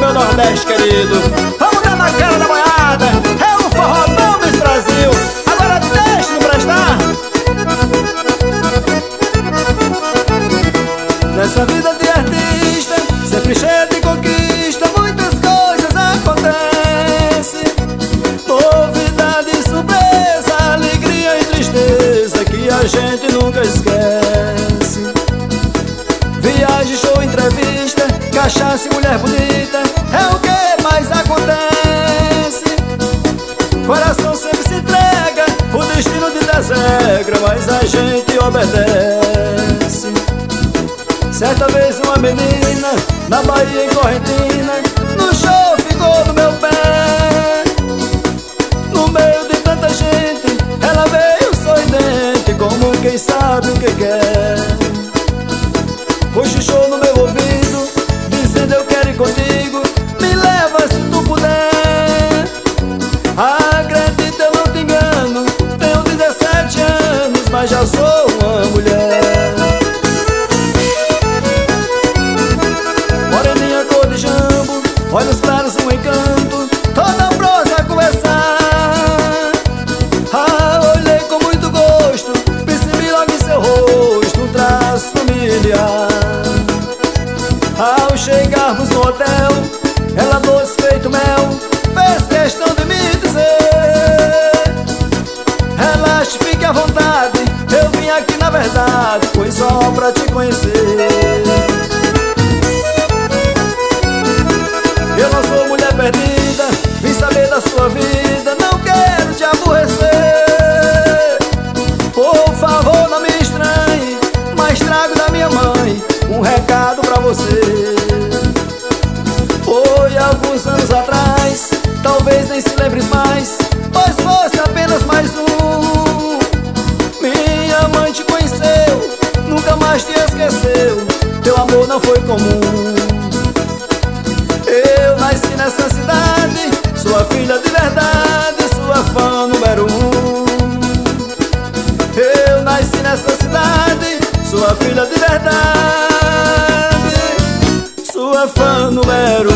meu Nordeste querido. Vamos dar na cara da boiada, é o forró desse Brasil. Agora deixa de prestar. Nessa vida de artista, sempre cheia de conquista, muitas coisas acontecem. Novidade, surpresa, alegria e tristeza que a gente nunca esquece. Viagem, show, entrevista, cachaça e mulher bonita, é o que mais acontece. Coração sempre se entrega, o destino de desegra, mas a gente obedece. Certa vez uma menina, na Bahia em Correntina, no show ficou no meu pé. No meio de tanta gente, ela veio sorridente, como quem sabe o que quer. Cochichou no meu ouvido, dizendo eu quero ir contigo, me leva se tu puder. Acredita, eu não te engano, tenho 17 anos, mas já sou uma mulher. Moreninha cor de jambo, olhos claros, um encanto, toda prosa a conversar. Olhei com muito gosto, percebi logo em seu rosto um traço familiar. Ao chegarmos no hotel, ela doce feito mel, fez questão de me dizer: relaxe, fique à vontade, eu vim aqui na verdade, foi só pra te conhecer. Eu não sou mulher perdida, vim saber da sua vida, não quero te aborrecer. Por favor, não me estranhe, mas trago da minha mãe um recado pra você. Foi alguns anos atrás, talvez nem se lembre mais, pois fosse apenas mais um. Minha mãe te conheceu, nunca mais te esqueceu, teu amor não foi comum. Eu nasci nessa cidade, sua filha de verdade, sua fã número 1. Eu nasci nessa cidade, sua filha de verdade, sua fã número